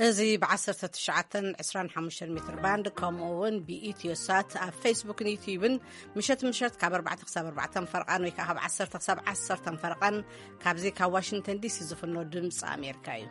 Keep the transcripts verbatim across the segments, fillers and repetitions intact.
ازي بعشرة تشعتن عسران حمشر متر باند كومون بإيتيو سات فيسبوك يوتيوبن مشت مشت كابر بعد خساب أربعة فرقان ويكهب عشرة خساب عشرة فرقان كابزي كواشنطن دي سي زفنو دمس أمريكايو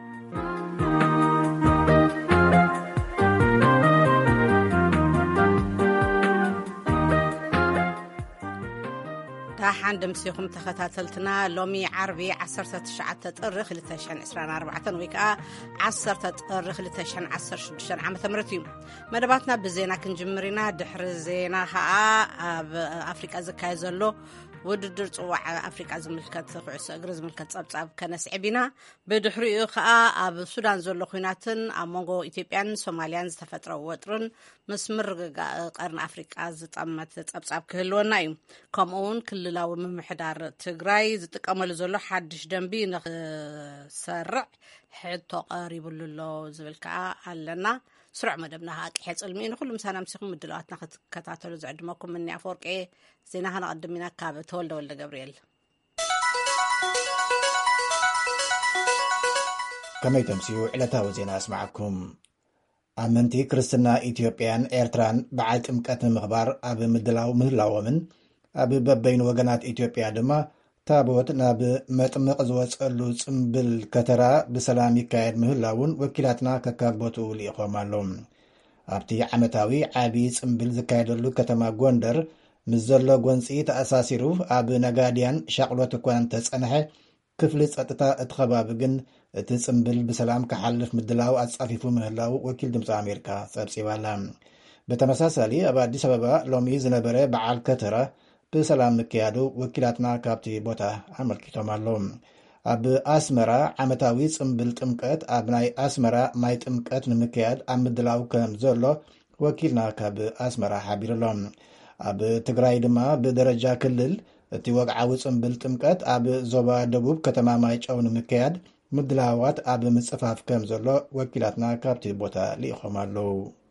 تاحان دمسيكم تختاتلتنا لومي عربي عسرة تشعة تأرخ لتشان عسران أربعة ويكا عسرة تأرخ لتشان عسر شدشان عام ثمرتيوم مدباتنا بزينا كنجمرينا دحر زينا ها بأفريقيا زكاي زلو وددر صواع أفريقيا زملكات قعس أجر زملكات صاب كنسعبنا بدحريو خا أب السودان زلو خيناتن أمونغو إثيوبيان سوماليان استفتروا وطرن مسمر قرن أفريقيا زطمت صاب كهلونا يوم كمون كللاو ممحدار تግራይ ዝጥቀመሉ ዘሎ ሓድሽ ደንቢ ንኽሰርዕ ሕቶ ቀሪቡሉ ዝብል ከዓ ኣለና ስሩዕ መደብና ሓቂ ሕፅልሚ ንኹሉ ምሳና ምሲኹም ምድላዋትና ክትከታተሉ ዝዕድመኩም ምኒ ኣፈወርቂ ዜና ከነቐድም ኢና ካብ ተወልደ ወልደ ገብርኤል ከመይ ተምሲኡ ዕለታዊ ዜና ኣስማዓኩም ኣመንቲ ክርስትና ኢትዮጵያን ኤርትራን በዓል ጥምቀት ንምኽባር ኣብ ምድላው ምህላዎምን ኣብ በበይኑ ወገናት ኢትዮጵያ ድማ ታቦት ናብ መጥምቕ ዝወጸሉ ጽምብል ከተራ ብሰላም ይካየድ ምህላውን ወኪላትና ከካቦቱ ልኢኾም ኣሎም ኣብቲ ዓመታዊ ዓቢ ጽምብል ዝካየደሉ ከተማ ጎንደር ምስ ዘሎ ጎንፂ ተኣሳሲሩ ኣብ ነጋድያን ሻቅሎት እኳ እንተጸንሐ ክፍሊ ጸጥታ እቲ ከባቢ ግን እቲ ጽምብል ብሰላም ክሓልፍ ምድላው ኣጻፊፉ ምህላው ወኪል ድምፂ ኣሜሪካ ጸብጺባላ በተመሳሳሊ ኣብ ኣዲስ አበባ ሎሚ ዝነበረ በዓል ከተራ ብሰላም ምክያዱ ወኪላትና ካብቲ ቦታ ኣመልኪቶም ኣሎም ኣብ ኣስመራ ዓመታዊ ጽምብል ጥምቀት ኣብ ናይ ኣስመራ ማይ ጥምቀት ንምክያድ ኣብ ምድላው ከም ዘሎ ወኪልና ካብ ኣስመራ ሓቢሩሎም ኣብ ትግራይ ድማ ብደረጃ ክልል እቲ ወግዓዊ ጽምብል ጥምቀት ኣብ ዞባ ደቡብ ከተማ ማይጨው ንምክያድ ምድላዋት ኣብ ምጽፋፍ ከም ዘሎ ወኪላትና ካብቲ ቦታ ልኢኾም ኣለው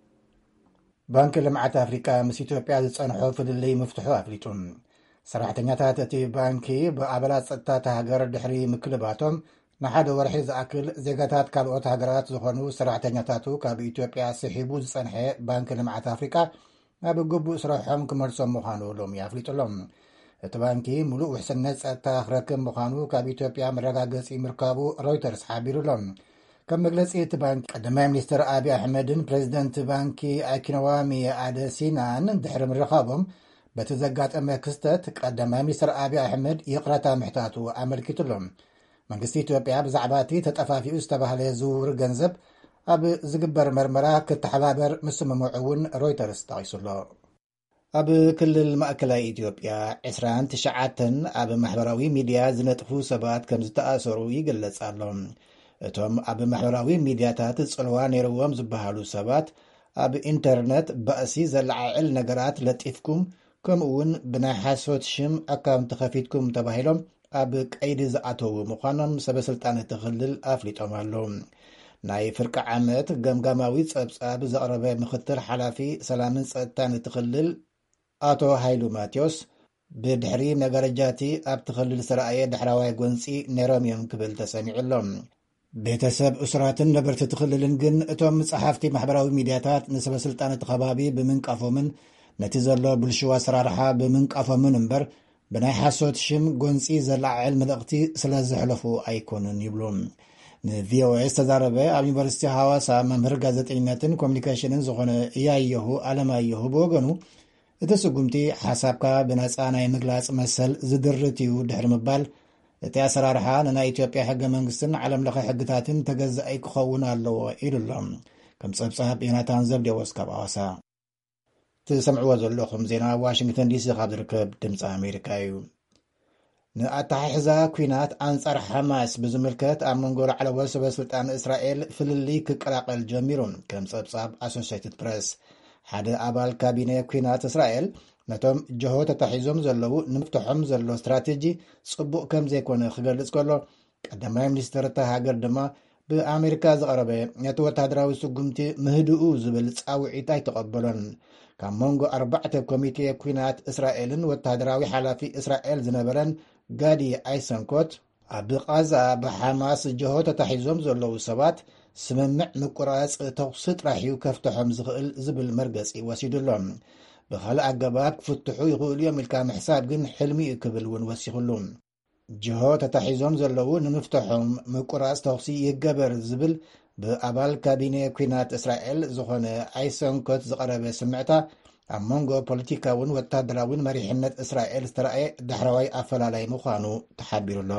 ባንክ ልምዓት ኣፍሪካ ምስ ኢትዮጵያ ዝጸንሖ ፍልልይ ምፍትሑ ኣፍሊጡ ሰራሕተኛታት እቲ ባንኪ ብኣባላት ጸጥታ ሃገር ድሕሪ ምክልባቶም ንሓደ ወርሒ ዝኣክል ዜጋታት ካልኦት ሃገራት ዝኾኑ ሰራሕተኛታቱ ካብ ኢትዮጵያ ስሒቡ ዝጸንሐ ባንክ ልምዓት ኣፍሪካ ኣብ ግቡእ ስራሖም ክመልሶም ምዃኑ ሎሚ ኣፍሊጡሎም እቲ ባንኪ ሙሉእ ውሕስነት ጸጥታ ክረክብ ምዃኑ ካብ ኢትዮጵያ መረጋገፂ ምርካቡ ሮይተርስ ሓቢሩሎም ከም መግለፂ እቲ ባንኪ ቀዳማይ ሚኒስትር አብይ አሕመድን ፕሬዚደንት ባንኪ አኪነዋሚ አደሲናን ድሕሪ ምርኻቦም በቲ ዘጋጠመ ክስተት ቀዳማይ ሚኒስትር አብይ አሕመድ ይቕረታ ምሕታቱ ኣመልኪቱሎም መንግስቲ ኢትዮጵያ ብዛዕባ እቲ ተጠፋፊኡ ዝተባህለ ዝውውር ገንዘብ ኣብ ዝግበር መርመራ ክትሓባበር ምስምምዑ እውን ሮይተርስ ጠቒሱሎ ኣብ ክልል ማእከላይ ኢትዮጵያ عشرين تشعة ኣብ ማሕበራዊ ሚድያ ዝነጥፉ ሰባት ከም ዝተኣሰሩ ይግለጽ ኣሎ እቶም ኣብ ማሕበራዊ ሚድያታት ጽልዋ ነይሮም ዝበሃሉ ሰባት ኣብ ኢንተርኔት ባእሲ ዘለዓዕል ነገራት ለጢፍኩም ከምኡውን ብናይ ሓሶት ሽም ኣካውንት ከፊትኩም ተባሂሎም ኣብ ቀይዲ ዝኣተዉ ምዃኖም ሰበስልጣን ክልል ኣፍሊጦም ኣለው ናይ ፍርቂ ዓመት ገምጋማዊ ጸብጻብ ዘቕረበ ምክትል ሓላፊ ሰላምን ጸጥታን ክልል ኣቶ ሃይሉ ማቴዎስ ብድሕሪ መጋረጃቲ ኣብ ትኽልል ስራየ ድሕራዋይ ጎንፂ ነይሮም እዮም ክብል ተሰሚዑሎም ቤተሰብ እስራትን ነበርቲ ትኽልልን ግን እቶም መጽሓፍቲ ማሕበራዊ ሚድያታት ንሰበስልጣን ከባቢ ብምንቃፎምን ነቲ ዘሎ ብልሽዋ ስራርሓ ብምንቃፎምን እምበር ብናይ ሓሶት ሽም ጎንፂ ዘላዓዕል መልእኽቲ ስለ ዘሕለፉ ኣይኮኑን ይብሉም ንቪኦኤ ዝተዛረበ ኣብ ዩኒቨርሲቲ ሐዋሳ መምህር ጋዜጠኝነትን ኮሚኒኬሽንን ዝኾነ እያየሁ ኣለማየሁ ብወገኑ እቲ ስጉምቲ ሓሳብካ ብነፃ ናይ ምግላጽ መሰል ዝድርት እዩ ድሕሪ ምባል እቲ ኣሰራርሓ ንናይ ኢትዮጵያ ሕገ መንግስትን ዓለም ለኸ ሕግታትን ተገዛኢ ክኸውን ኣለዎ ኢሉሎም ከም ጸብጻብ ዮናታን ዘብዴዎስ ካብ ሐዋሳ ትሰምዕዎ ዘለኹም ዜና ዋሽንግተን ዲሲ ካብ ዝርከብ ድምፂ ኣሜሪካ እዩ ንኣተሓሕዛ ኩናት ኣንጻር ሓማስ ብዝምልከት ኣብ መንጎ ላዕለዎት ሰበስልጣን እስራኤል ፍልልይ ክቀላቀል ጀሚሩ ከም ጸብጻብ ኣሶሲየትድ ፕሬስ ሓደ ኣባል ካቢነ ኩናት እስራኤል ነቶም ጀሆ ተታሒዞም ዘለዉ ንምፍትሖም ዘሎ ስትራቴጂ ጽቡቕ ከም ዘይኮነ ክገልጽ ከሎ ቀዳማይ ሚኒስትር እታ ሃገር ድማ ብኣሜሪካ ዝቐረበ ነቲ ወታደራዊ ስጉምቲ ምህድኡ ዝብል ጻውዒት ኣይተቐበሎን ካብ መንጎ ኣርባዕተ ኮሚቴ ኩናት እስራኤልን ወታደራዊ ሓላፊ እስራኤል ዝነበረን ጋዲ ኣይሰንኮት ኣብ ቃዛ ብሓማስ ጀሆ ተታሒዞም ዘለዉ ሰባት ስምምዕ ምቁራጽ ተኹሲ ጥራሕዩ ከፍትሖም ዝኽእል ዝብል መርገጺ ወሲዱሎም ብኻልእ ኣገባብ ክፍትሑ ይኽእሉ እዮም ኢልካ ምሕሳብ ግን ሕልሚ ክብል እውን ወሲኹሉ ጅሆ ተታሒዞም ዘለዉ ንምፍትሖም ምቁራጽ ተኹሲ ይገበር ዝብል ብኣባል ካቢነ ኩናት እስራኤል ዝኾነ ኣይሰንኮት ዝቐረበ ስምዕታ ኣብ መንጎ ፖለቲካውን ወታደራውን መሪሕነት እስራኤል ዝተረኣየ ዳሕራዋይ ኣፈላላይ ምዃኑ ተሓቢሩሎ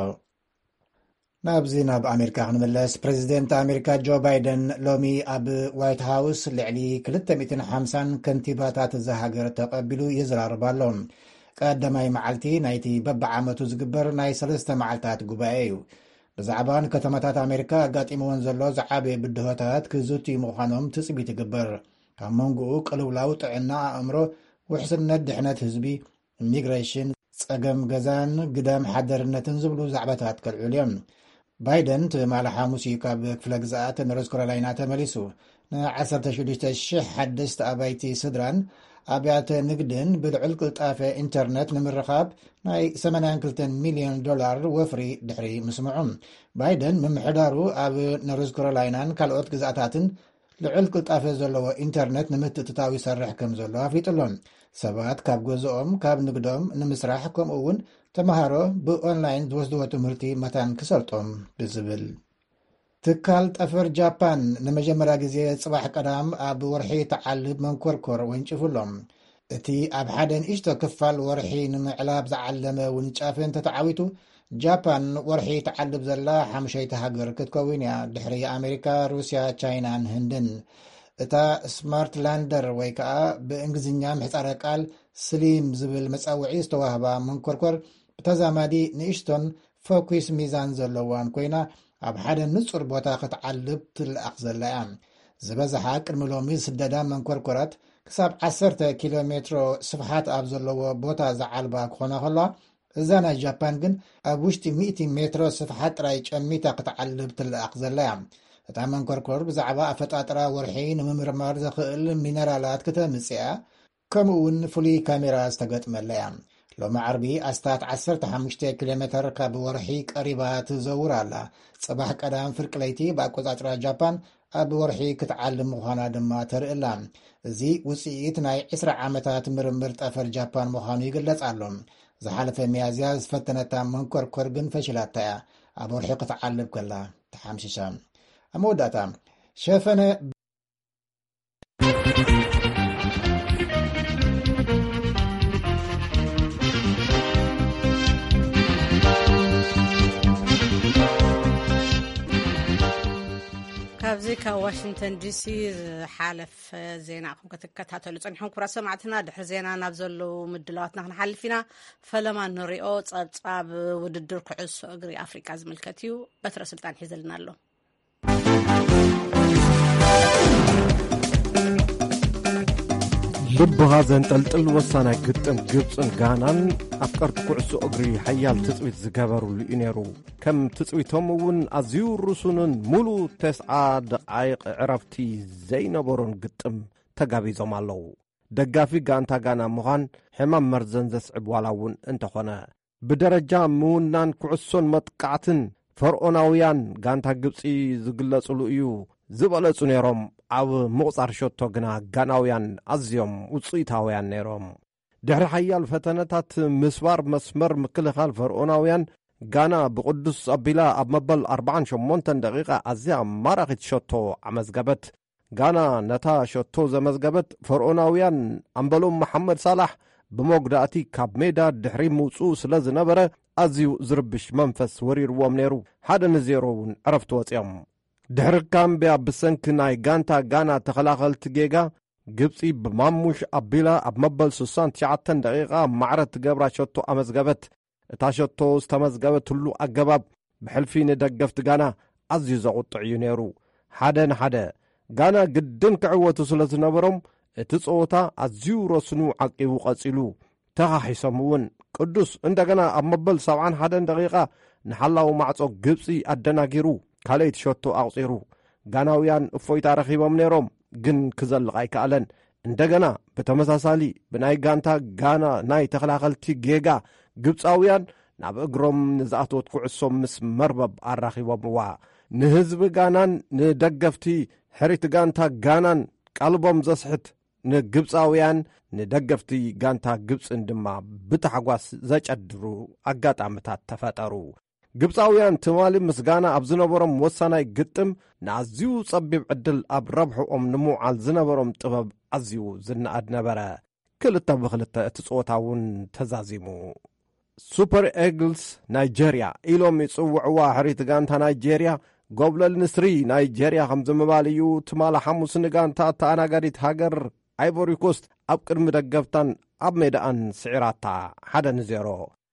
ናብዚ ናብ ኣሜሪካ ክንምለስ ፕሬዚደንት ኣሜሪካ ጆ ባይደን ሎሚ ኣብ ዋይት ሃውስ ልዕሊ ክልተ ሚእትን ሓምሳን ከንቲባታት ዝሃገር ተቐቢሉ ይዘራርባ ኣሎ ቀዳማይ መዓልቲ ናይቲ በብዓመቱ ዝግበር ናይ ሰለስተ መዓልታት ጉባኤ እዩ ብዛዕባ ከተማታት ኣሜሪካ ኣጋጢምዎን ዘሎ ዝዓበየ ብድሆታት ክዝትዩ ምዃኖም ትፅቢት ይግበር ካብ መንጎኡ ቅልውላው ጥዕና ኣእምሮ ውሕስነት ድሕነት ህዝቢ ኢሚግሬሽን ፀገም ገዛን ግዳም ሓደርነትን ዝብሉ ዛዕባታት ከልዕሉ እዮም ባይደን ትማል ሓሙስ እዩ ካብ ክፍለ ግዝኣት ኖርዝ ካሮላይና ተመሊሱ ን1ሸሞንተ ሽሕ ሓደስቲ ኣባይቲ ስድራን ኣብያተ ንግድን ብልዑል ቅልጣፈ ኢንተርነት ንምርኻብ ናይ ሰማንያ ክልተ ሚልዮን ዶላር ወፍሪ ድሕሪ ምስምዑ ባይደን ምምሕዳሩ ኣብ ኖርዝ ካሮላይናን ካልኦት ግዝኣታትን ልዑል ቅልጣፈ ዘለዎ ኢንተርነት ንምትእትታዊ ይሰርሕ ከም ዘሎ ኣፍሊጡሎም ሰባት ካብ ገዝኦም ካብ ንግዶም ንምስራሕ ከምኡ እውን ተምሃሮ ብኦንላይን ዝወስድዎ ትምህርቲ መታን ክሰልጦም ብዝብል ትካል ጠፈር ጃፓን ንመጀመርያ ግዜ ጽባሕ ቀዳም ኣብ ወርሒ ተዓልብ መንኮርኮር ወንጭፍሎም እቲ ኣብ ሓደ ንእሽቶ ክፋል ወርሒ ንምዕላብ ዝዓለመ ውንጫፍን ተተዓዊቱ ጃፓን ወርሒ ተዓልብ ዘላ ሓሙሽተ ሃገር ክትከውን እያ ድሕሪ ኣሜሪካ ሩስያ ቻይናን ህንድን እታ ስማርት ላንደር ወይ ከዓ ብእንግሊዝኛ ምህጻረ ቃል ስሊም ዝብል መጻውዒ ዝተዋህባ መንኮርኮር ብተዛማዲ ንእሽቶን ፎኩስ ሚዛን ዘለዋን ኮይና ኣብ ሓደ ንጹር ቦታ ክትዓልብ ትልኣኽ ዘላ እያ ዝበዝሓ ቅድሚ ሎሚ ስደዳ መንኮርኮራት ክሳብ ዓሰርተ ኪሎ ሜትሮ ስፍሓት ኣብ ዘለዎ ቦታ ዝዓልባ ክኾና ከላ እዛ ናይ ጃፓን ግን ኣብ ውሽጢ ሚእቲ ሜትሮ ስፍሓት ጥራይ ጨሚታ ክትዓልብ ትልኣኽ ዘላ እያ እታ መንኮርኮር ብዛዕባ ኣፈጣጥራ ወርሒ ንምምርማር ዘኽእል ሚነራላት ክተምጽያ ከምኡ እውን ፍሉይ ካሜራ ዝተገጥመላ እያ ሎሚ ዓርቢ ኣስታት ዓሰርተ ሓሙሽተ ኪሎ ሜትር ካብ ወርሒ ቀሪባ ትዘውር ኣላ ጽባሕ ቀዳም ፍርቂ ለይቲ ብኣቆጻጽራ ጃፓን ኣብ ወርሒ ክትዓልም ምዃና ድማ ተርእላ እዚ ውፅኢት ናይ ዒስራ ዓመታት ምርምር ጠፈር ጃፓን ምዃኑ ይግለጽ ኣሎ ዝሓለፈ መያዝያ ዝፈተነታ መንኮርኮር ግን ፈሽላታ እያ ኣብ ወርሒ ክትዓልብ ከላ ተሓምሽሻ ኣብ መወዳእታ ሸፈነ ካብዚ ካብ ዋሽንግተን ዲሲ ዝሓለፍ ዜና ኹም ክትከታተሉ ፀኒሖም ክቡራ ሰማዕትና ድሕሪ ዜና ናብ ዘለዉ ምድላዋትና ክንሓልፍ ኢና ፈለማ ንሪኦ ፀብፃብ ውድድር ኩዕሶ እግሪ ኣፍሪቃ ዝምልከት እዩ በትረ ስልጣን ሒዘልና ኣሎ ልብኻ ዘንጠልጥል ወሳናይ ግጥም ግብፅን ጋናን ኣፍቀርቲ ኩዕሶ እግሪ ሓያል ትፅቢት ዝገበሩሉ እዩ ነይሩ ከም ትፅቢቶም እውን ኣዝዩ ርሱንን ሙሉእ ተስዓ ደቃይቕ ዕረፍቲ ዘይነበሮን ግጥም ተጋቢዞም ኣለዉ ደጋፊ ጋንታ ጋና ምዃን ሕማም መርዘን ዘስዕብ ዋላ እውን እንተኾነ ብደረጃ ምውናን ኩዕሶን መጥቃዕትን ፈርዖናውያን ጋንታ ግብፂ ዝግለጽሉ እዩ ዝበለጹ ነይሮም ኣብ ምቕጻር ሸቶ ግና ጋናውያን ኣዝዮም ውፅኢታውያን ነይሮም ድሕሪ ሓያል ፈተነታት ምስባር መስመር ምክልኻል ፈርዖናውያን ጋና ብቅዱስ ኣቢላ ኣብ መበል ኣርባዓን ሸሞንተን ደቂቓ ኣዝያ ማራኺት ሸቶ ኣመዝገበት ጋና ነታ ሸቶ ዘመዝገበት ፈርዖናውያን ኣምበሎም መሐመድ ሳላሕ ብመጉዳእቲ ካብ ሜዳ ድሕሪ ምውፁእ ስለ ዝነበረ ኣዝዩ ዝርብሽ መንፈስ ወሪርዎም ነይሩ ሓደ ንዜሮ እውን ዕረፍቲ ወፂኦም ድሕሪ ካምብያ ብሰንኪ ናይ ጋንታ ጋና ተኸላኸልቲ ጌጋ ግብፂ ብማሙሽ ኣቢላ ኣብ መበል ስሳን ትሽዓተ ደቂቓ ማዕረት ትገብራ ሸቶ ኣመዝገበት እታ ሸቶ ዝተመዝገበትሉ ኣገባብ ብሕልፊ ንደገፍቲ ጋና ኣዝዩ ዘቑጥዕ እዩ ነይሩ ሓደ ንሓደ ጋና ግድን ክዕወቱ ስለ ዝነበሮም እቲ ፀወታ ኣዝዩ ረስኑ ዓቂቡ ቐጺሉ ተኻሒሶም እውን ቅዱስ እንደገና ኣብ መበል ሰብዓን ሓደን ደቂቓ ንሓላዊ ማዕጾ ግብፂ ኣደናጊሩ ካልእቲ ሸቶ ኣቕፂሩ ጋናውያን እፎይታ ረኺቦም ነይሮም ግን ክዘልቕ ኣይከኣለን እንደገና ብተመሳሳሊ ብናይ ጋንታ ጋና ናይ ተኸላኸልቲ ጌጋ ግብፃውያን ናብ እግሮም ንዝኣትወት ኩዕሶም ምስ መርበብ ኣራኺቦምዋ ንህዝቢ ጋናን ንደገፍቲ ሕሪት ጋንታ ጋናን ቃልቦም ዘስሕት ንግብፃውያን ንደገፍቲ ጋንታ ግብፅን ድማ ብታሕጓስ ዘጨድሩ ኣጋጣሚታት ተፈጠሩ። ግብፃውያን ትማሊ ምስጋና ኣብ ዝነበሮም ወሳናይ ግጥም ንኣዝዩ ጸቢብ ዕድል ኣብ ረብሕኦም ንምውዓል ዝነበሮም ጥበብ ኣዝዩ ዝነኣድ ነበረ። ክልተ ብክልተ እቲ ጸወታ እውን ተዛዚሙ። ሱፐር ኤግልስ ናይጀርያ ኢሎም ይጽውዕዋ ሕሪት ጋንታ ናይጀርያ ጎብለል ንስሪ ናይጀርያ ከም ዝምባል እዩ። ትማሊ ሓሙስ ንጋንታ ተኣናጋዲት ሃገር ኣይቮሪ ኮስት ኣብ ቅድሚ ደገፍታን ኣብ ሜዳኣን ስዒራታ ሓደ ንዜሮ።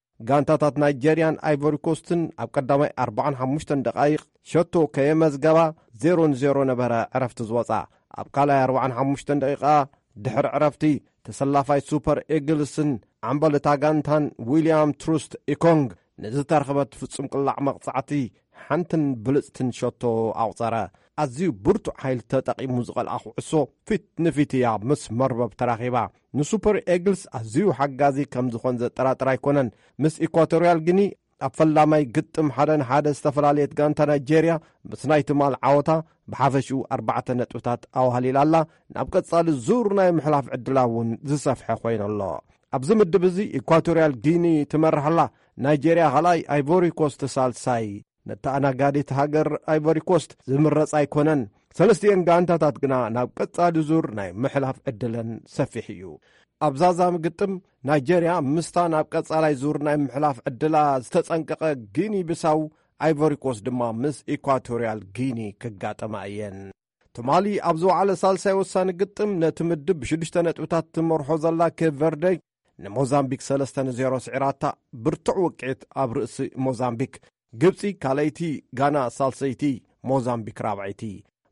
ጋንታታት ናይጀርያን ኣይቮሪ ኮስትን ኣብ ቀዳማይ ኣርባዓን ሓሙሽተን ደቓይቕ ሸቶ ከየመዝገባ ዜሮ ንዜሮ ነበረ ዕረፍቲ ዝወፃ። ኣብ ካልኣይ ኣርባዓን ሓሙሽተን ደቂቓ ድሕሪ ዕረፍቲ ተሰላፋይ ሱፐር ኤግልስን ዓምበልታ ጋንታን ዊልያም ትሩስት ኢኮንግ ንዝተረኸበት ፍጹም ቅላዕ መቕጻዕቲ ሓንትን ብልጽትን ሸቶ ኣቝፀረ። ኣዝዩ ብርቱዕ ሓይል ተጠቒሙ ዝቐልዓ ኩዕሶ ፊት ንፊት እያ ምስ መርበብ ተራኺባ። ንሱፐር ኤግልስ ኣዝዩ ሓጋዚ ከም ዝኾን ዘጠራጥር ኣይኮነን። ምስ ኢኳቶርያል ግኒ ኣብ ፈላማይ ግጥም ሓደ ንሓደ ዝተፈላለየት ጋንታ ናይጀርያ ምስ ናይ ትማል ዓወታ ብሓፈሽኡ ኣርባዕተ ነጥብታት ኣዋህሊላ ኣላ። ናብ ቀጻሊ ዙር ናይ ምሕላፍ ዕድላ እውን ዝሰፍሐ ኮይኑ ኣሎ። ኣብዚ ምድብ እዚ ኢኳቶርያል ጊኒ ትመርሐላ፣ ናይጀርያ ኻልኣይ፣ ኣይቮሪ ኮስት ሳልሳይ። ነተኣናጋዲት ሃገር ኣይቮሪ ኮስት ዝምረጽ ኣይኮነን። ሰለስቲአን ጋንታታት ግና ናብ ቀጻሊ ዙር ናይ ምሕላፍ ዕድለን ሰፊሕ እዩ። ኣብዛዛ ምግጥም ናይጀርያ ምስታ ናብ ቀጻላይ ዙር ናይ ምሕላፍ ዕድላ ዝተጸንቀቐ ጊኒ ብሳው፣ ኣይቮሪ ኮስት ድማ ምስ ኢኳቶርያል ጊኒ ክጋጠማ እየን። ትማሊ ኣብ ዝወዓለ ሳልሳይ ወሳኒ ግጥም ነቲ ምድብ ብሽዱሽተ ነጥብታት ትመርሖ ዘላ ኬፕ ቨርደ ንሞዛምቢክ ሰለስተ ንዜሮ ስዒራታ ብርቱዕ ውቅዒት ኣብ ርእሲ ሞዛምቢክ። ግብፂ ካልይቲ፣ ጋና ሳልሰይቲ፣ ሞዛምቢክ ራብዐይቲ።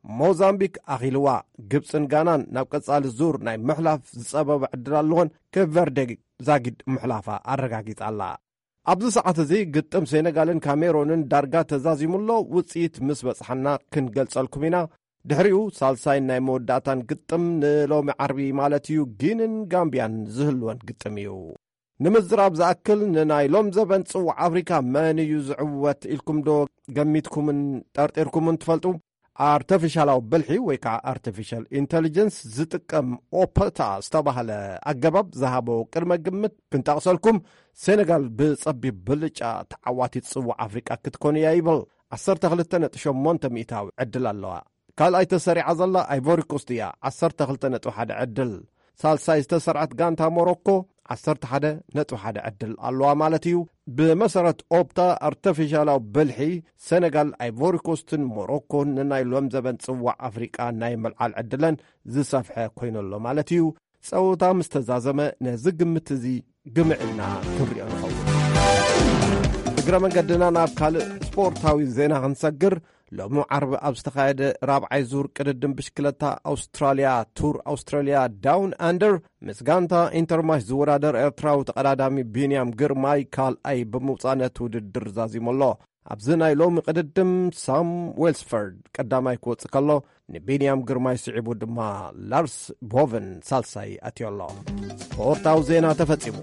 ሞዛምቢክ ኣኺልዋ ግብፅን ጋናን ናብ ቀጻሊ ዙር ናይ ምሕላፍ ዝጸበበ ዕድል ኣለዎን ኬፕ ቨርደ ዛጊድ ምሕላፋ ኣረጋጊጻላ። ኣብዚ ሰዓት እዚ ግጥም ሴነጋልን ካሜሮንን ዳርጋ ተዛዚሙሎ ውፅኢት ምስ በጽሓና ክንገልጸልኩም ኢና። ድሕሪኡ ሳልሳይን ናይ መወዳእታን ግጥም ንሎሚ ዓርቢ ማለት እዩ ጊንን ጋምብያን ዝህልወን ግጥም እዩ። ንምዝራብ ዝኣክል ንናይ ሎም ዘበን ጽዋዕ ኣፍሪካ መን እዩ ዝዕወት ኢልኩም ዶ ገሚትኩምን ጠርጢርኩምን ትፈልጡ? ኣርቲፊሻላዊ ብልሒ ወይ ከዓ ኣርቲፊሻል ኢንቴሊጀንስ ዝጥቀም ኦፐታ ዝተባህለ ኣገባብ ዝሃቦ ቅድመ ግምት ክንጠቕሰልኩም። ሴነጋል ብጸቢብ ብልጫ ተዓዋቲት ጽዋዕ ኣፍሪቃ ክትኮን እያ ይብል። ዓሰርተ ክልተ ነጥቢ ሸሞንተ ሚእታዊ ዕድል ኣለዋ። ካልኣይ ተሰሪዓ ዘላ ኣይቮሪ ኮስት እያ ዓሰርተ ክልተ ነጥቢ ሓደ ዕድል። ሳልሳይ ዝተሰርዓት ጋንታ ሞሮኮ ዓሰርተ ሓደ ነጥቢ ሓደ ዕድል ኣለዋ ማለት እዩ። ብመሰረት ኦፕታ ኣርቲፊሻላዊ ብልሒ ሴነጋል ኣይቮሪ ኮስትን ሞሮኮን ንናይ ሎም ዘበን ጽዋዕ ኣፍሪቃ ናይ መልዓል ዕድለን ዝሰፍሐ ኮይኑሎ ማለት እዩ። ጸውታ ምስ ተዛዘመ ነዚ ግምት እዚ ግምዕልና ክንሪኦ ንኸውን። እግረ መንገድና ናብ ካልእ ስፖርታዊ ዜና ክንሰግር ሎሚ ዓርቢ ኣብ ዝተኻየደ ራብዓይ ዙር ቅድድም ብሽክለታ ኣውስትራልያ ቱር ኣውስትራልያ ዳውን ኣንደር ምስ ጋንታ ኢንተርማሽ ዝወዳደር ኤርትራዊ ተቐዳዳሚ ቢንያም ግርማይ ካልኣይ ብምውፃእ ነቲ ውድድር ዛዚሙሎ። ኣብዚ ናይ ሎሚ ቅድድም ሳም ዌልስፈርድ ቀዳማይ ክወፅእ ከሎ ንቢንያም ግርማይ ስዒቡ ድማ ላርስ ቦቨን ሳልሳይ ኣትዮ ኣሎ። ስፖርታዊ ዜና ተፈጺሙ።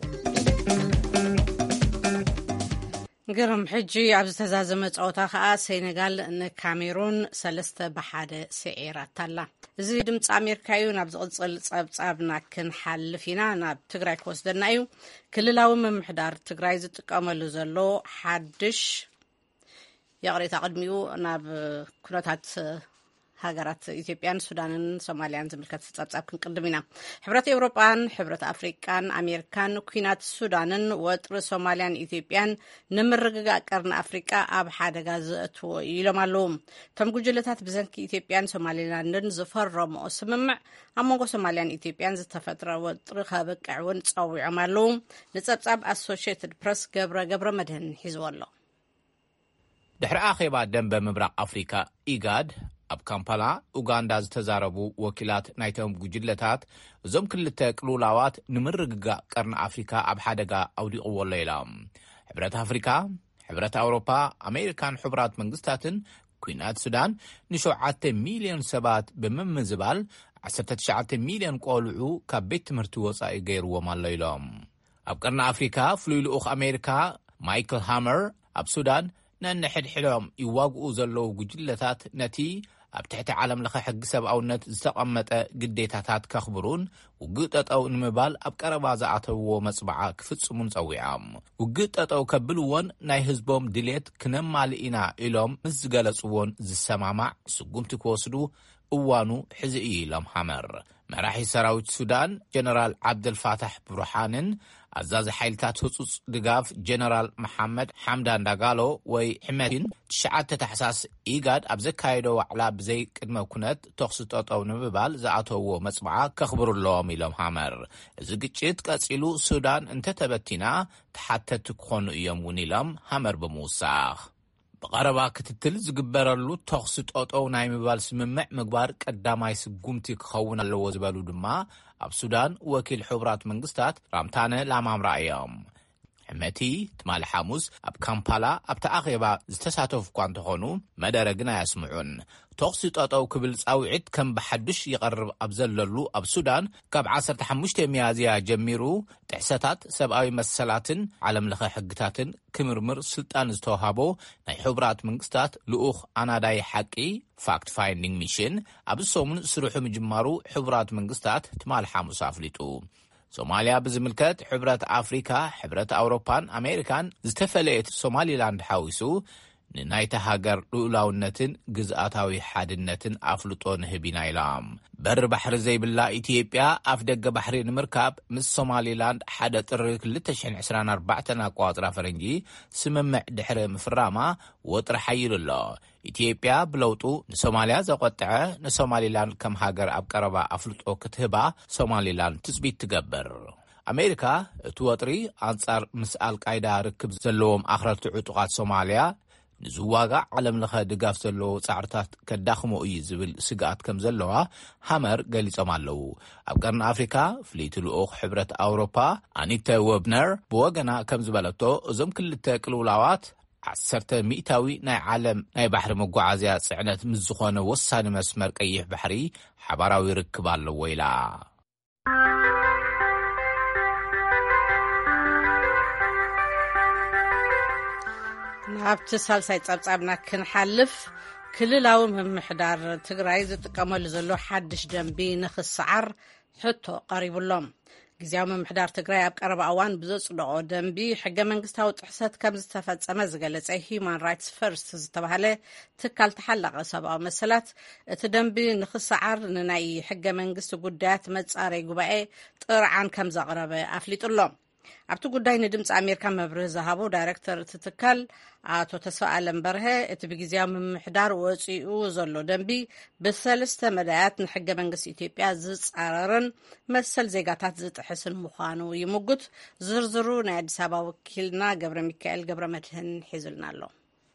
ግርም ሕጂ ኣብ ዝተዛዘመ ጸወታ ከዓ ሴኔጋል ንካሜሩን ሰለስተ ብሓደ ስዒራታላ። እዚ ድምፂ ኣሜሪካ እዩ። ናብ ዝቕፅል ጸብጻብና ክንሓልፍ ኢና። ናብ ትግራይ ክወስደና እዩ። ክልላዊ ምምሕዳር ትግራይ ዝጥቀመሉ ዘሎ ሓድሽ የቕሬታ ቅድሚኡ ናብ ኩነታት ሃገራት ኢትዮጵያን ሱዳንን ሶማልያን ዝምልከት ጸብጻብ ክንቅድም ኢና። ሕብረት ኤውሮጳን ሕብረት ኣፍሪቃን ኣሜሪካን ኩናት ሱዳንን ወጥሪ ሶማልያን ኢትዮጵያን ንምርግጋእ ቀርኒ ኣፍሪቃ ኣብ ሓደጋ ዘእትዎ ኢሎም ኣለዉ። እቶም ጉጅለታት ብዘንኪ ኢትዮጵያን ሶማሊላንድን ዝፈረምኦ ስምምዕ ኣብ መንጎ ሶማልያን ኢትዮጵያን ዝተፈጥረ ወጥሪ ከበቅዕ እውን ፀዊዖም ኣለዉ። ንጸብጻብ ኣሶሺየትድ ፕረስ ገብረ ገብረ መድህን ሒዝዎ ኣሎ። ድሕሪ ኣኼባ ደንበ ምብራቕ ኣፍሪካ ኢጋድ ኣብ ካምፓላ ኡጋንዳ ዝተዛረቡ ወኪላት ናይቶም ጉጅለታት እዞም ክልተ ቅልውላዋት ንምርግጋእ ቀርኒ ኣፍሪካ ኣብ ሓደጋ ኣውዲቕዎ ኣሎ ኢሎም። ሕብረት ኣፍሪካ፣ ሕብረት ኣውሮፓ፣ ኣሜሪካን ሕቡራት መንግስታትን ኩናት ሱዳን ንሸውዓተ ሚልዮን ሰባት ብምምዝባል ዓሰርተ ትሽዓተ ሚልዮን ቆልዑ ካብ ቤት ትምህርቲ ወፃኢ ገይርዎም ኣሎ ኢሎም። ኣብ ቀርኒ ኣፍሪካ ፍሉይ ልኡኽ ኣሜሪካ ማይክል ሃመር ኣብ ሱዳን ነንሕድሕዶም ይዋግኡ ዘለዉ ጉጅለታት ነቲ ኣብ ትሕቲ ዓለም ለኸ ሕጊ ሰብኣውነት ዝተቐመጠ ግዴታታት ከኽብሩን ውግእ ጠጠው ንምባል ኣብ ቀረባ ዝኣተውዎ መጽባዓ ክፍጽሙን ጸዊዖም ውግእ ጠጠው ከብልዎን ናይ ህዝቦም ድሌት ክነማልኢና ኢሎም ምስ ዝገለጽዎን ዝሰማማዕ ስጉምቲ ክወስዱ እዋኑ ሕዚ እዩ ኢሎም ሓመር መራሒ ሰራዊት ሱዳን ጀነራል ዓብደልፋታሕ ብሩሓንን ኣዛዚ ሓይልታት ህጹጽ ድጋፍ ጀነራል መሐመድ ሓምዳን ዳጋሎ ወይ ሕመቲን ትሽዓተ ታሕሳስ ኢጋድ ኣብ ዘካየዶ ዋዕላ ብዘይ ቅድመ ኩነት ተኽሲ ጠጠው ንምባል ዝኣተውዎ መጽባዓ ከኽብሩለዎም ኢሎም ሓመር እዚ ግጭት ቀጺሉ ሱዳን እንተተበቲና ተሓተቲ ክኾኑ እዮም እውን ኢሎም ሓመር ብምውሳኽ በቀረባ ክትትል ዝግበረሉ ተኽሲ ጠጠው ናይ ምባል ስምምዕ ምግባር ቀዳማይ ስጉምቲ ክኸውን ኣለዎ ዝበሉ ድማ ኣብ ሱዳን ወኪል ሕቡራት መንግስታት ራምታነ ላማምራ እዮም ሕመቲ ትማል ሓሙስ ኣብ ካምፓላ ኣብ ተኣኼባ ዝተሳተፉ እኳ እንተኾኑ መደረ ግን ኣያስምዑን ተኽሲ ጠጠው ክብል ጻውዒት ከም ብሓድሽ ይቐርብ ኣብ ዘለሉ ኣብ ሱዳን ካብ ዓሰርተ ሓሙሽተ ሚያዝያ ጀሚሩ ጥሕሰታት ሰብኣዊ መሰላትን ዓለም ለኸ ሕግታትን ክምርምር ስልጣን ዝተዋሃቦ ናይ ሕቡራት መንግስታት ልኡኽ ኣናዳይ ሓቂ ፋክት ፋይንዲንግ ሚሽን ኣብ ሰሙን ስሩሑ ምጅማሩ ሕቡራት መንግስታት ትማል ሓሙስ ኣፍሊጡ ሶማሊያ ብዝምልከት ሕብረት ኣፍሪካ ሕብረት ኣውሮፓን ኣሜሪካን ዝተፈለየት ሶማሊላንድ ሓዊሱ ንናይታ ሃገር ልኡላውነትን ግዝኣታዊ ሓድነትን ኣፍልጦ ንህቢና ኢሎም በር ባሕሪ ዘይብላ ኢትዮጵያ ኣፍ ደገ ባሕሪ ንምርካብ ምስ ሶማሊላንድ ሓደ ጥሪ ክልተ ሽሕን ዕስራን ኣርባዕተ ኣቋፅራ ፈረንጂ ስምምዕ ድሕሪ ምፍራማ ወጥሪ ሓይሉ ኣሎ ኢትዮጵያ ብለውጡ ንሶማልያ ዘቆጥዐ ንሶማሊላንድ ከም ሃገር ኣብ ቀረባ ኣፍልጦ ክትህባ ሶማሊላንድ ትጽቢት ትገብር ኣሜሪካ እቲ ወጥሪ ኣንጻር ምስ ኣልቃይዳ ርክብ ዘለዎም ኣኽረርቲ ዕጡቓት ሶማልያ ንዝዋጋዕ ዓለም ለኸ ድጋፍ ዘለዎ ጻዕርታት ከዳኽሞ እዩ ዝብል ስጋኣት ከም ዘለዋ ሓመር ገሊጾም ኣለዉ ኣብ ቀርኒ ኣፍሪካ ፍልይቲ ልኡኽ ሕብረት ኣውሮፓ ኣኒተ ወብነር ብወገና ከም ዝበለቶ እዞም ክልተ ቅልውላዋት ዓሰርተ ሚእታዊ ናይ ዓለም ናይ ባሕሪ መጓዓዝያ ጽዕነት ምስ ዝኾነ ወሳኒ መስመር ቀይሕ ባሕሪ ሓባራዊ ርክብ ኣለዎ ኢላ ናብቲ ሳልሳይ ጸብጻብና ክንሓልፍ ክልላዊ ምምሕዳር ትግራይ ዝጥቀመሉ ዘሎ ሓድሽ ደንቢ ንኽስዓር ሕቶ ቀሪቡሎም ጊዜያዊ ምምሕዳር ትግራይ ኣብ ቀረባ እዋን ብዘጽድቆ ደንቢ ሕገ መንግስታዊ ጥሕሰት ከም ዝተፈጸመ ዝገለጸ ሂውማን ራይትስ ፈርስት ዝተባሃለ ትካል ተሓላቐ ሰብኣዊ መሰላት እቲ ደንቢ ንኽስዓር ንናይ ሕገ መንግስቲ ጉዳያት መጻረይ ጉባኤ ጥርዓን ከም ዘቕረበ ኣፍሊጡሎም ኣብቲ ጉዳይ ንድምፂ ኣሜሪካ መብርህ ዝሃቡ ዳይሬክተር እቲ ትካል ኣቶ ተስፋኣለም በርሀ እቲ ብጊዜያዊ ምምሕዳር ወፂኡ ዘሎ ደንቢ ብሰለስተ መዳያት ንሕገ መንግስቲ ኢትዮጵያ ዝጻረርን መሰል ዜጋታት ዝጥሕስን ምዃኑ ይምጉት ዝርዝሩ ናይ ኣዲስ ኣበባ ወኪልና ገብረ ሚካኤል ገብረ መድህን ሒዙልና ኣሎ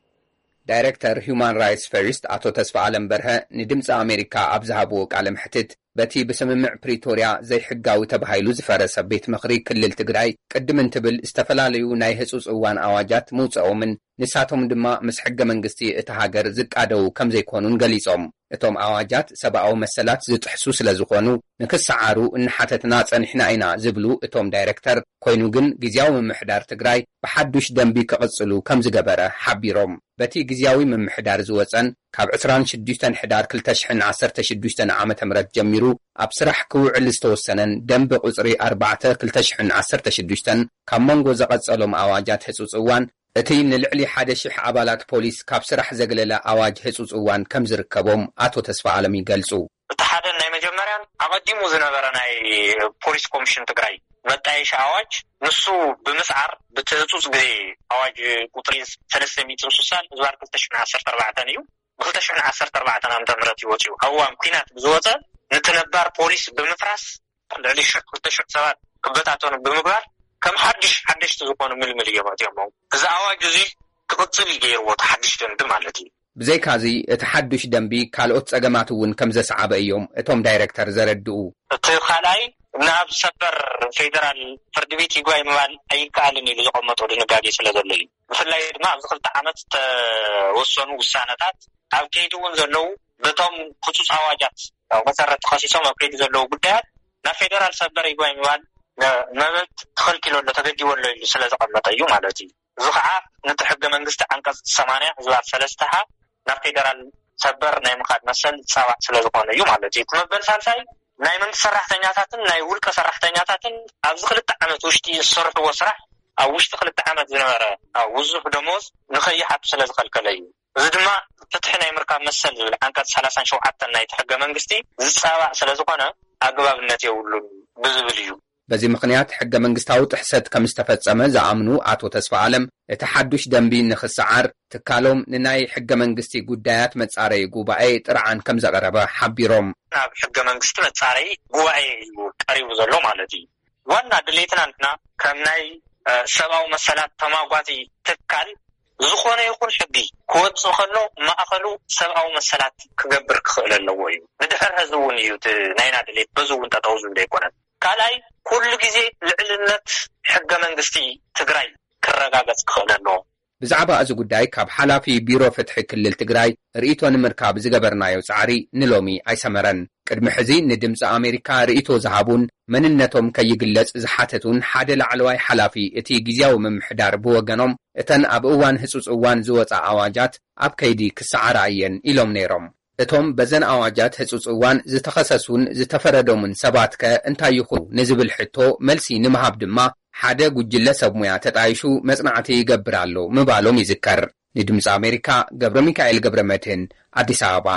ዳይሬክተር ሂውማን ራይትስ ፈርስት ኣቶ ተስፋኣለም በርሀ ንድምፂ ኣሜሪካ ኣብ ዝሃብዎ ቃለ ምሕትት በቲ ብስምምዕ ፕሪቶርያ ዘይሕጋዊ ተባሂሉ ዝፈረሰ ቤት ምኽሪ ክልል ትግራይ ቅድም እንትብል ዝተፈላለዩ ናይ ህጹጽ እዋን ኣዋጃት ምውፅኦምን ንሳቶም ድማ ምስ ሕገ መንግስቲ እቲ ሃገር ዝቃደው ከም ዘይኮኑን ገሊጾም እቶም ኣዋጃት ሰብኣዊ መሰላት ዝጥሕሱ ስለ ዝኾኑ ንክስዓሩ እንሓተትና ጸኒሕና ኢና ዝብሉ እቶም ዳይሬክተር ኮይኑ ግን ጊዜያዊ ምምሕዳር ትግራይ ብሓዱሽ ደንቢ ክቕጽሉ ከም ዝገበረ ሓቢሮም በቲ ጊዜያዊ ምምሕዳር ዝወፀን ካብ ዕስራን ሽዱሽተን ሕዳር ክልተ ሽሕን ዓሰርተ ሽዱሽተ ዓመተ ምህረት ጀሚሩ ኣብ ስራሕ ክውዕል ዝተወሰነን ደንቢ ቁጽሪ ኣርባዕተ ክልተ ሽሕን ዓሰርተ ሽዱሽተ ካብ መንጎ ዘቐጸሎም ኣዋጃት ህጹጽ እዋን እቲ ንልዕሊ ሓደ ሽሕ ኣባላት ፖሊስ ካብ ስራሕ ዘግለለ ኣዋጅ ህጹጽ እዋን ከም ዝርከቦም ኣቶ ተስፋኣለም ይገልጹ እቲ ሓደ ናይ መጀመርያን ኣቐዲሙ ዝነበረ ናይ ፖሊስ ኮሚሽን ትግራይ መጣየሽ ኣዋጅ ንሱ ብምስዓር ብትህጹጽ ግዜ ኣዋጅ ቁጥሪ ሰለስተ ሚእቲ ስልሳን ዝባር ክልተ ሽሕን ዓሰርተ ኣርባዕተ እዩ ብክልተ ሽሕን ዓሰርተ ኣርባዕተ ዓመተ ምህረት ይወፅዩ ኣብ እዋን ኩናት ብዝወፀ ንትነባር ፖሊስ ብምፍራስ ልዕሊ ሽሕ ክልተ ሽሕ ሰባት ክበታተኑ ብምግባር ከም ሓድሽ ሓደሽቲ ዝኾኑ ምልምል እዮም ኣትዮም እዚ ኣዋጅ እዚ ክቕጽል ገይርዎ ሓድሽ ደንቢ ማለት እዩ ብዘይካዚ እቲ ሓዱሽ ደንቢ ካልኦት ጸገማት እውን ከም ዘሰዓበ እዮም እቶም ዳይሬክተር ዘረድኡ እቲ ካልኣይ ናብ ሰበር ፌደራል ፍርዲ ቤት ይግባይ ምባል ኣይከኣልን ኢሉ ዝቐመጦ ድንጋጌ ስለ ዘሎ እዩ ብፍላይ ድማ ኣብዚ ክልተ ዓመት ተወሰኑ ውሳነታት ኣብ ከይዲ እውን ዘለው በቶም ህጹጽ ኣዋጃት መሰረት ተኸሲሶም ኣብ ከይዲ ዘለው ጉዳያት ናብ ፌደራል ሰበር ይግባይ ምባል መብት ተኸልኪሎ ኣሎ ተገዲቦ ኣሎ ኢሉ ስለ ዘቐመጠ እዩ ማለት እዩ زخعة نتحق منجست عنقص ثمانية زوار ثلاثة ናብ ፌደራል ሰበር ናይ ምኻድ መሰል ጻዋዕ ስለ ዝኾነ እዩ ማለት እዩ መበል ሳልሳይ ናይ መንግስቲ ሰራሕተኛታትን ናይ ውልቀ ሰራሕተኛታትን ኣብዚ ክልተ ዓመት ውሽጢ ዝሰርሕዎ ስራሕ ኣብ ውሽጢ ክልተ ዓመት ዝነበረ ኣብ ውዙሕ ደሞዝ ንኸይሓቱ ስለ ዝኸልከለ እዩ እዚ ድማ ፍትሒ ናይ ምርካብ መሰል ዝብል አንቀጽ ሰላሳ ወሰን ናይ ሕገ መንግስቲ ዝጻዋዕ ስለ ዝኾነ ኣግባብነት የብሉን ብዝብል እዩ በዚ ምክንያት ሕገ መንግስታዊ ጥሕሰት ከም ዝተፈጸመ ዝኣምኑ አቶ ተስፋ ዓለም እቲ ሓዱሽ ደንቢ ንኽስዓር ትካሎም ንናይ ሕገ መንግስቲ ጉዳያት መጻረይ ጉባኤ ጥርዓን ከም ዘቀረበ ሓቢሮም ናብ ሕገ መንግስቲ መጻረይ ጉባኤ ቀሪቡ ዘሎ ማለት እዩ ዋና ድሌትናንትና ከም ናይ ሰብኣዊ መሰላት ተማጓቲ ትካል ዝኾነ ይኹን ሕጊ ክወፅእ ከሎ ማእኸሉ ሰብኣዊ መሰላት ክገብር ክኽእል ኣለዎ እዩ ንድሕር ህዝቢ እውን እዩ ናይና ድሌት በዚ እውን ጠጠው ዝብል ኣይኮነን ካልኣይ ኩሉ ግዜ ልዕልነት ሕገ መንግስቲ ትግራይ ክረጋገጽ ክኽእል ኣለዎ ብዛዕባ እዚ ጉዳይ ካብ ሓላፊ ቢሮ ፍትሒ ክልል ትግራይ ርእይቶ ንምርካብ ዝገበርናዮ ጻዕሪ ንሎሚ ኣይሰመረን ቅድሚ ሕዚ ንድምፂ ኣሜሪካ ርእይቶ ዝሃቡን መንነቶም ከይግለጽ ዝሓተቱን ሓደ ላዕለዋይ ሓላፊ እቲ ግዝያዊ ምምሕዳር ብወገኖም እተን ኣብ እዋን ህጹጽ እዋን ዝወፃ ኣዋጃት ኣብ ከይዲ ክሰዓራ እየን ኢሎም ነይሮም እቶም በዘን ኣዋጃት ህጹጽ እዋን ዝተኸሰሱን ዝተፈረዶምን ሰባት ከ እንታይ ይኹኑ ንዝብል ሕቶ መልሲ ንምሃብ ድማ ሓደ ጉጅለ ሰብ ሙያ ተጣይሹ መጽናዕቲ ይገብር ኣሎ ምባሎም ይዝከር ንድምፂ ኣሜሪካ ገብረ ሚካኤል ገብረ መድህን ኣዲስ ኣበባ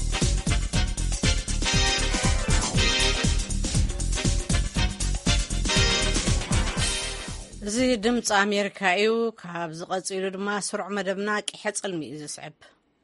እዚ ድምፂ ኣሜሪካ እዩ ካብ ዝቐፂሉ ድማ ስሩዕ መደብና ቂሐ ጽልሚ እዩ ዝስዕብ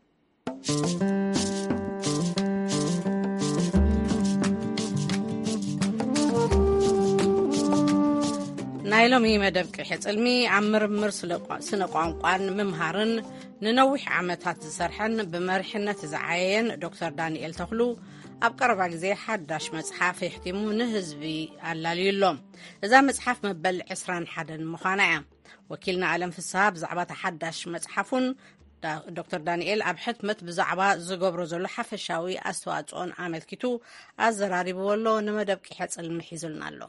ናይ ሎሚ መደብ ቂሐ ጽልሚ ኣብ ምርምር ስነ ቋንቋን ምምሃርን ንነዊሕ ዓመታት ዝሰርሐን ብመሪሕነት ዝዓየን ዶክተር ዳንኤል ተኽሉ ኣብ ቀረባ ግዜ ሓዳሽ መጽሓፍ የሕቲሙ ንህዝቢ ኣላልዩሎም እዛ መጽሓፍ መበል عشرين وواحد ምዃና እያ ወኪልና ዓለም ፍስሓ ብዛዕባ ሓዳሽ መጽሓፉን ዶክተር ዳንኤል ኣብ ሕትመት ብዛዕባ ዝገብሮ ዘሎ ሓፈሻዊ ኣስተዋጽኦን ኣመልኪቱ ኣዘራሪብዎ ኣሎ ንመደብ ቂሐ ጽልሚ ሒዙልና ኣሎ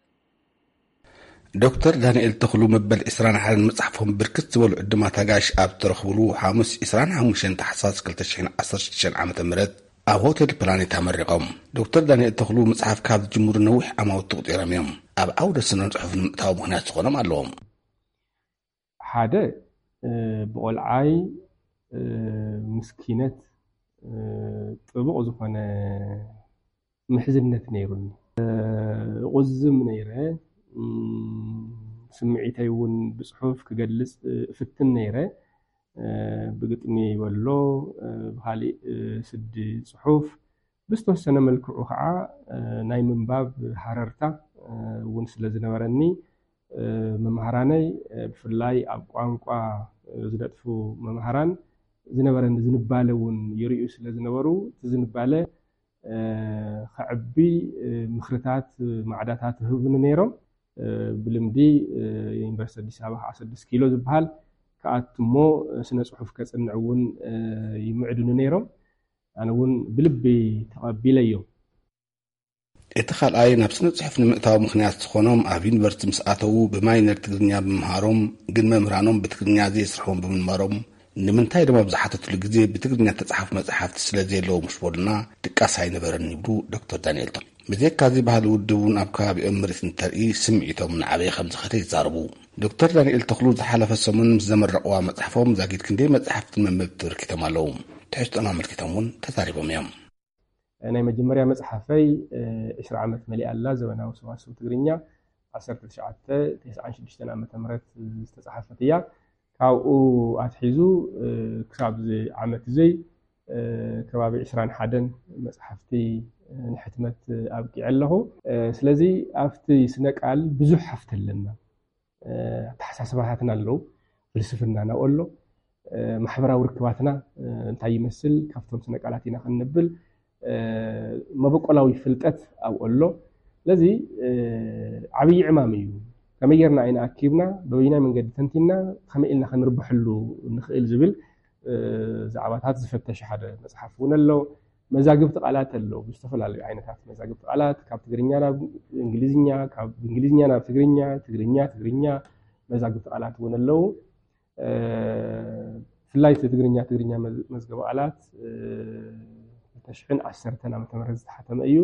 ዶክተር ዳንኤል ተኽሉ መበል عشرين وواحد መጽሓፎም ብርክት ዝበሉ ዕድማት ኣጋሽ ኣብ ተረኽብሉ ሐሙስ عشرين وخمسة ታሕሳስ ሁለት ሺህ ዓሰርተ ሽዱሽተ ዓመተ ምህረት ኣብ ሆቴል ፕላኔት ኣመሪቖም ዶክተር ዳንኤል ተኽሉ መጽሓፍ ካብ ዝጅምሩ ነዊሕ ዓመት ተቆጢሮም እዮም ኣብ ዓውደ ስነ ጽሑፍ ንምእታው ምኽንያት ዝኾኖም ኣለዎም ሓደ ብቆልዓይ ምስኪነት ጥቡቕ ዝኾነ ምሕዝነት ነይሩኒ ቁዝም ነይረ ስምዒተይ እውን ብጽሑፍ ክገልጽ ፍትን ነይረ ብግጥሚ ወሎ ብኻሊእ ስዲ ጽሑፍ ብዝተወሰነ መልክዑ ከዓ ናይ ምንባብ ሓረርታ እውን ስለ ዝነበረኒ መምሃራነይ ብፍላይ ኣብ ቋንቋ ዝደጥፉ መምሃራን ዝነበረኒ ዝንባለ እውን ይርዩ ስለ ዝነበሩ ዝንባለ ከዕቢ ምኽርታት ማዕዳታት ህብኑ ነይሮም ብልምዲ ዩኒቨርሲቲ አዲስ አበባ ስድስት ኪሎ ዝበሃል ከኣትሞ ስነ ጽሑፍ ከጽንዕ እውን ይምዕድኑ ነይሮም ኣነ እውን ብልቢ ተቐቢለዮም እቲ ካልኣይ ናብ ስነ ጽሑፍ ንምእታው ምኽንያት ዝኾኖም ኣብ ዩኒቨርሲቲ ምስ ኣተዉ ብማይነር ትግርኛ ብምምሃሮም ግን መምህራኖም ብትግርኛ ዘይስርሖም ብምንባሮም ንምንታይ ድማ ብዝሓተትሉ ግዜ ብትግርኛ ተጻሓፍ መጽሓፍቲ ስለ ዘየለዎም ምስ በሉና ድቃስ ኣይነበረን ይብሉ ዶክተር ዳንኤል ተኽሉ ብዘይካዚ ባህሊ ውድቡን ኣብ ከባቢኦም ምርኢት እንተርኢ ስምዒቶም ንዓበይ ከም ዝኸተ ይዛረቡ ዶክተር ዳንኤል ተኽሉ ዝሓለፈ ሰሙን ምስ ዘመረቕዋ መጽሓፎም ዛጊድ ክንደይ መጽሓፍትን መምብብቲ ተበርኪቶም ኣለዉ ትሕዝቶና ኣመልኪቶም እውን ተዛሪቦም እዮም ናይ መጀመርያ መጽሓፈይ عشرين ዓመት መሊኣላ ዘመናዊ ሰዋስው ትግርኛ عشرة تسعة تسعة وتسعين ዓመተ ምህረት ዝተጻሕፈት እያ ካብኡ ኣትሒዙ ክሳብ ዓመት ዘይ ከባቢ عشرين وواحد መጽሓፍቲ ንሕትመት ኣብቂዕ ኣለኹ ስለዚ ኣብቲ ስነቃል ብዙሕ ሓፍት ኣለና ተሓሳስባታትና ኣለዉ ፍልስፍናና ኣሎ ማሕበራዊ ርክባትና እንታይ ይመስል ካብቶም ስነቃላት ኢና ክንብል መበቆላዊ ፍልጠት ኣብ ኣሎ ስለዚ ዓብይ ዕማም እዩ ከመይ ጌርና ኢና ኣኪብና በበይናይ መንገዲ ተንቲና ከመይ ኢልና ክንርብሐሉ ንኽእል ዝብል ዛዕባታት ዝፈተሽ ሓደ መጽሓፍ እውን ኣሎ መዛግብቲ ቃላት ኣለዉ ዝተፈላለዩ ዓይነታት መዛግብቲ ቃላት ካብ ትግርኛ ናብ እንግሊዝኛ ካብ እንግሊዝኛ ናብ ትግርኛ ትግርኛ ትግርኛ መዛግብቲ ቃላት እውን ኣለዉ ፍላይ ትግርኛ ትግርኛ መዝገቡ ቃላት ተሽሕን ዓሰርተን ዓመተ ምህረት ዝተሓተመ እዩ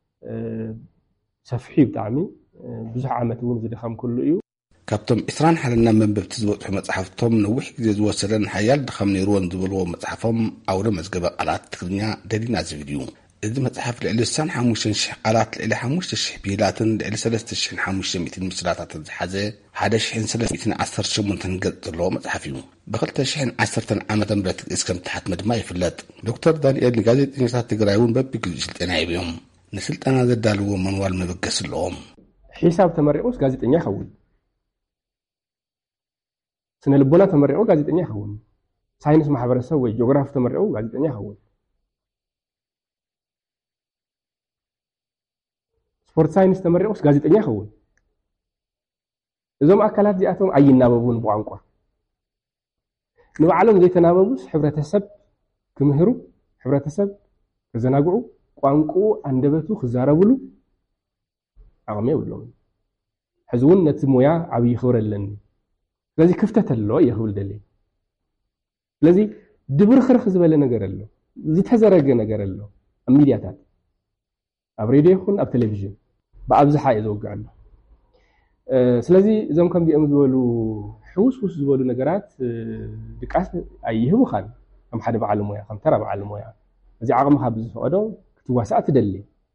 ሰፊሕ ብጣዕሚ ብዙሕ ዓመት እውን ዝደኸም ኩሉ እዩ ካብቶም ኢስራን ሓለና መንበብቲ ዝበፅሑ መጽሓፍቶም ነዊሕ ግዜ ዝወሰደን ሓያል ድኻም ነይሩዎን ዝብልዎ መጽሓፎም አውደ መዝገበ ቃላት ትግርኛ ደሊና ዝብል እዩ እዚ መጽሓፍ ልዕሊ ስሳን ሓሙሽተ ሽሕ ቃላት ልዕሊ ሓሙሽተ ሽሕ ብሂላትን ልዕሊ ሰለስተ ሽሕን ሓሙሽተ ሚእትን ምስላታትን ዝሓዘ ሓደ ሽሕን ሰለስተ ሚእትን ዓሰርተ ሸሞንተን ገጽ ዘለዎ መጽሓፍ እዩ ብኽልተ ሽሕን ዓሰርተን ዓመተ ምህረት ግእዝ ከም ተሓትመ ድማ ይፍለጥ ዶክተር ዳንኤል ንጋዜጠኛታት ትግራይ እውን በቢግዜኡ ስልጠና ይብዮም ንስልጠና ዘዳልዎ መንዋል መበገስ ኣለዎም ሒሳብ ተመሪቑስ ጋዜጠኛ ይኸውን ስነ ልቦና ተመሪቑ ጋዜጠኛ ይኸውን ሳይንስ ማሕበረሰብ ወይ ጂኦግራፊ ተመሪቑ ጋዜጠኛ ይኸውን ስፖርት ሳይንስ ተመሪቑስ ጋዜጠኛ ይኸውን እዞም አካላት እዚኣቶም ኣይናበቡን ብቋንቋ ንባዕሎም ዘይተናበቡስ ሕብረተሰብ ክምህሩ ሕብረተሰብ ክዘናግዑ ቋንቋ አንደበቱ ክዛረብሉ ዓቕሚ የብሎም ሕዚ እውን ነቲ ሞያ ዓብይ ክብሪ ኣለኒ ስለዚ ክፍተት ኣሎ ይኽብል ደሊ ስለዚ ድብርኽርኽ ዝበለ ነገር ኣሎ ዝተዘረገ ነገር ኣሎ ኣብ ሚድያታት ኣብ ሬድዮ ይኹን ኣብ ቴሌቪዥን ብኣብዝሓ እዩ ዝውግዕ ኣሎ ስለዚ እዞም ከምዚኦም ዝበሉ ሕውስውስ ዝበሉ ነገራት ድቃስ ኣይህቡኻን ከም ሓደ በዓል ሞያ ከም ተራ በዓል ሞያ እዚ ዓቕምኻ ብዝፈቐዶ ክትዋሳእ ትደሊ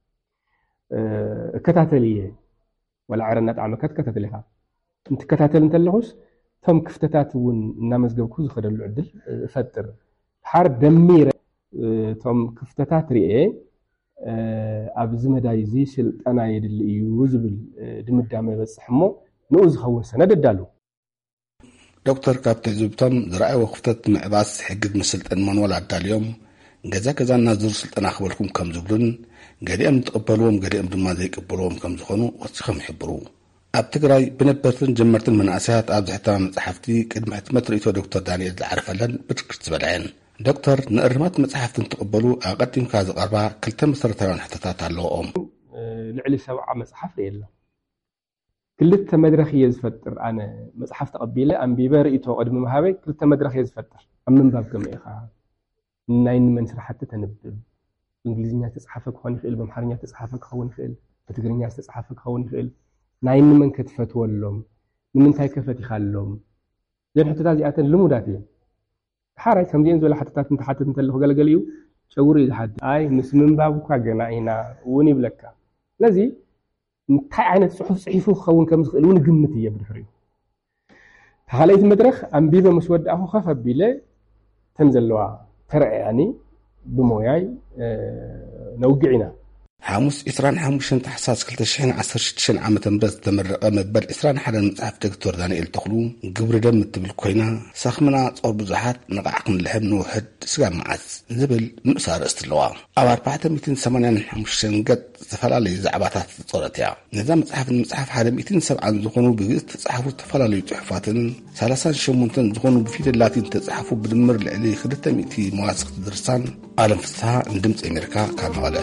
እከታተልየ ወላ ዕረና ጣዕመ ክትከታተል ኢኻ እንትከታተል እንተለኹስ ቶም ክፍተታት እውን እናመዝገብኩ ዝኸደሉ ዕድል እፈጥር ሓር ደሚረ ቶም ክፍተታት ርኤ ኣብዚ መዳይ እዚ ስልጠና የድሊ እዩ ዝብል ድምዳመ በፅሕ እሞ ንኡ ዝኸውን ሰነድ ኣዳሉ ዶክተር ካብቲ ዝብቶም ዝረኣይዎ ክፍተት ምዕባስ ሕግድ ምስልጠን መንዋል ኣዳልዮም ገዛ ገዛ እናዝሩ ስልጠና ክበልኩም ከም ዝብሉን ገሊኦም ዝቕበልዎም ገሊኦም ድማ ዘይቅበልዎም ከም ዝኾኑ ወሲኾም ይሕብሩ ኣብ ትግራይ ብነበርትን ጀመርትን መናእሰያት ኣብ ዝሕተማ መጽሓፍቲ ቅድሚ ሕትመት ርእይቶ ዶክተር ዳንኤል ዝዓርፈለን ብትክርት ዝበልዐን ዶክተር ንእርማት መጽሓፍቲ እንትቕበሉ ኣቐዲምካ ዝቐርባ ክልተ መሰረታውያን ሕቶታት ኣለዎም ልዕሊ ሰብዓ መጽሓፍ የለ ክልተ መድረኽ እየ ዝፈጥር ኣነ መጽሓፍ ተቐቢለ ኣንቢበ ርእይቶ ቅድሚ መሃበይ ክልተ መድረኽ እየ ዝፈጥር ኣብ ምንባብ ከመይ ኢኻ ናይ ንመን ስራሕቲ ተንብብ እንግሊዝኛ ተጻሓፈ ክኾን ይኽእል በአምሓርኛ ተጻሓፈ ክኸውን ይኽእል በትግርኛ ተጻሓፈ ክኸውን ይኽእል ናይ ንመን ክትፈትወሎም ንምንታይ ከፈቲኻሎም ዘን ሕቶታት እዚኣተን ልሙዳት እዮም ሓራይ ከምዚአን ዝበለ ሕቶታት እንትሓትት እንተለኹ ገለገል እዩ ጨጉሪ እዩ ዝሓትት ኣይ ምስ ምንባብኳ ገና ኢና እውን ይብለካ ስለዚ እንታይ ዓይነት ጽሑፍ ጽሒፉ ክኸውን ከም ዝኽእል እውን ግምት እየ ብድሕሪኡ ተኻለይቲ መድረኽ ኣንቢበ ምስ ወዳእኹ ከፍ ኣቢለ ተን ዘለዋ ተረኣያኒ ብሞያይ ነውግዕ ኢና ሓሙስ ኢስራን ሓሙሽተን ታሕሳስ ክልተ ሽሕን ዓሰርተ ሽዱሽተን ዓመተ ምህረት ዝተመረቐ መበል ኢስራን ሓደን መጽሓፍ ዶክተር ዳንኤል ተኽሉ ግብሪ ደም እትብል ኮይና ሳኽምና ጾር ብዙሓት ንቓዕ ክንልሕም ንውሕድ ስጋ መዓዝ ዝብል ንእሳ ርእስቲ ኣለዋ ኣብ ኣርባዕተ ሚእትን ሰማንያን ሓሙሽተን ገጽ ዝተፈላለዩ ዛዕባታት ዝጾረት እያ ነዛ መጽሓፍ ንምጽሓፍ ሓደ ሚእትን ሰብዓን ዝኾኑ ብግእዝ ተጻሓፉ ዝተፈላለዩ ጽሑፋትን ሰላሳን ሸሞንተን ዝኾኑ ብፊደላትን ተጻሓፉ ብድምር ልዕሊ ክልተ ሚእቲ መዋስኽቲ ድርሳን ዓለም ፍስሓ ንድምፂ ኣሜሪካ ካብ መቐለ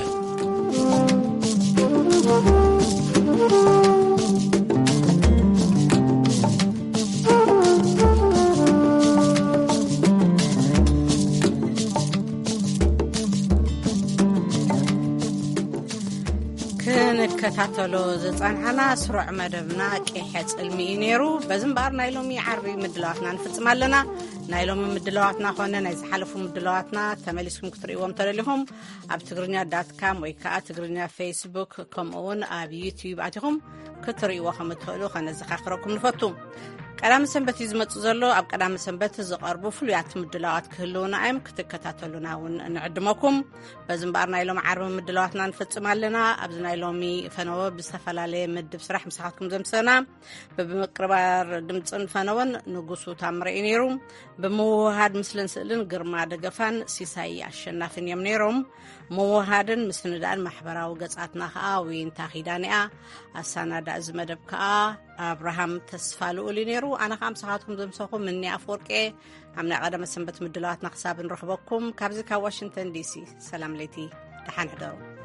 ከታተሎ ዝጻንሐና ስሩዕ መደብና ቄሕ ጽልሚ ነይሩ በዝምባር ናይ ሎሚ ዓርቢ ምድላዋትና ንፍጽም ኣለና ናይ ሎሚ ምድላዋትና ኾነ ናይ ዝሓለፉ ምድላዋትና ተመሊስኩም ክትርእዎም ተደሊኹም ኣብ ትግርኛ ዳት ካም ወይ ከዓ ትግርኛ ፌስቡክ ከምኡውን ኣብ ዩቲዩብ ኣቲኹም ክትርእይዎ ከም እትኽእሉ ከነዘኻኽረኩም ንፈቱ ቀዳሚ ሰንበት ዝመጽ ዘሎ ኣብ ቀዳሚ ሰንበት ዝቐርቡ ፍሉያት ምድላዋት ክህልውና እዮም ክትከታተሉና እውን ንዕድመኩም በዝምባር ናይ ሎሚ ዓርቢ ምድላዋትና ንፍጽም ኣለና ኣብዚ ናይ ሎሚ ፈነወ ብዝተፈላለየ ምድብ ስራሕ ምሳኻትኩም ዘምሰና ብምቅርባር ድምፅን ፈነወን ንጉሱ ታምረኢ ነይሩ ብምውሃድ ምስልን ስእልን ግርማ ደገፋን ሲሳይ ኣሸናፍን እዮም ነይሮም ምውሃድን ምስንዳን ማሕበራዊ ገጻትና ከዓ ወይንታ ኺዳንያ ኣሳናዳ እዚ መደብ ከዓ ኣብርሃም ተስፋልኡሉ ነይሩ ኣነ ከዓ ምሳኻትኩም ዘምሰኹም ምኒ ኣፈወርቄ ኣብ ናይ ቀደመ ሰንበት ምድላዋትና ክሳብ ንረኽበኩም ካብዚ ካብ ዋሽንግተን ዲሲ ሰላም ለይቲ ደሓን ሕደሩ